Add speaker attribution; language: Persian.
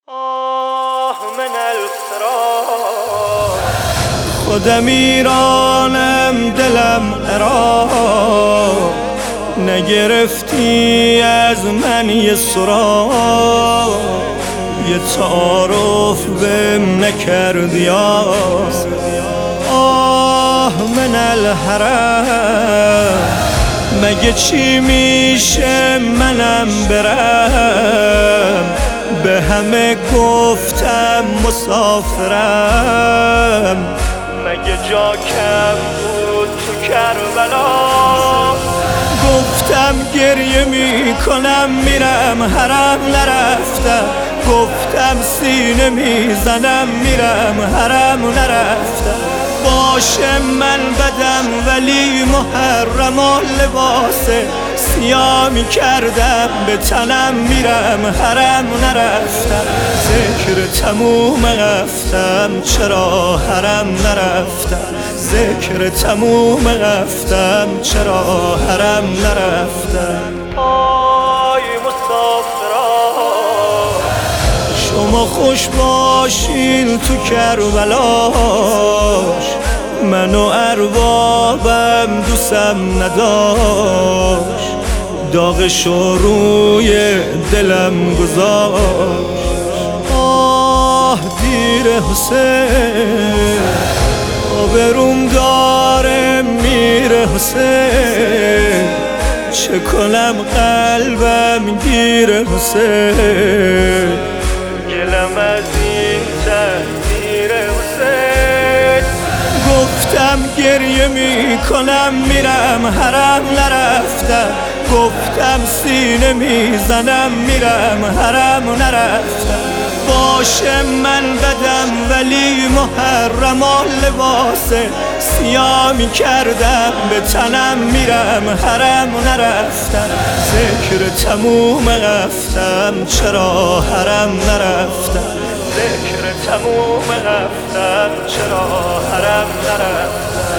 Speaker 1: من الفراق خودم ایرانم دلم عراق، نگرفتی از من یه سراغ، یه تعارف بهم نکردی. من الحرم مگه چی میشه منم برم، به همه گفتم مسافرم، مگه جا کم بود تو کربلا. گفتم گریه میکنم میرم حرم نرفتم، گفتم سینه میزنم میرم حرم نرفتم. باشه من بدم ولی محرم و لباس سیاه میکردم به تنم میرم حرم نرفتم. ذکر تموم رفتم چرا حرم نرفتم، ذکر تموم رفتم چرا حرم نرفتم. آی مسافران شما خوش باشین تو کربلاش، من و اربابم دوستم نداشت، داغشو روی دلم گذاشت. دیر حسین آبروم داره میره حسین، چه کنم قلبم گیره حسین، گلم از این تقدیر حسین. گفتم گریه میکنم میرم حرم نرفتم، گفتم سینه میزنم میرم حرم نرفتم. باشه من بدم ولی محرم و لباس سیاه میکردم به تنم میرم حرم نرفتم. ذکر تموم رفتم چرا حرم نرفتم، ذکر تموم رفتم چرا حرم نرفتم.